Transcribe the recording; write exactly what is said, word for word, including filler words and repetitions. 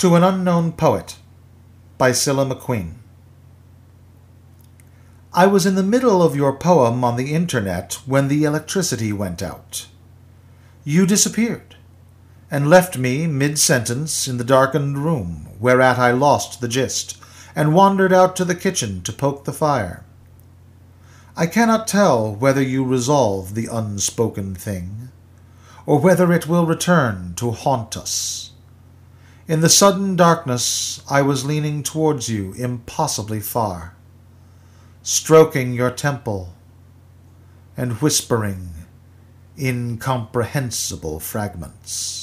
To an Unknown Poet by Cilla McQueen. I was in the middle of your poem on the internet when the electricity went out. You disappeared, and left me mid-sentence in the darkened room, whereat I lost the gist, and wandered out to the kitchen to poke the fire. I cannot tell whether you resolve the unspoken thing, or whether it will return to haunt us. In the sudden darkness I was leaning towards you impossibly far, stroking your temple and whispering incomprehensible fragments.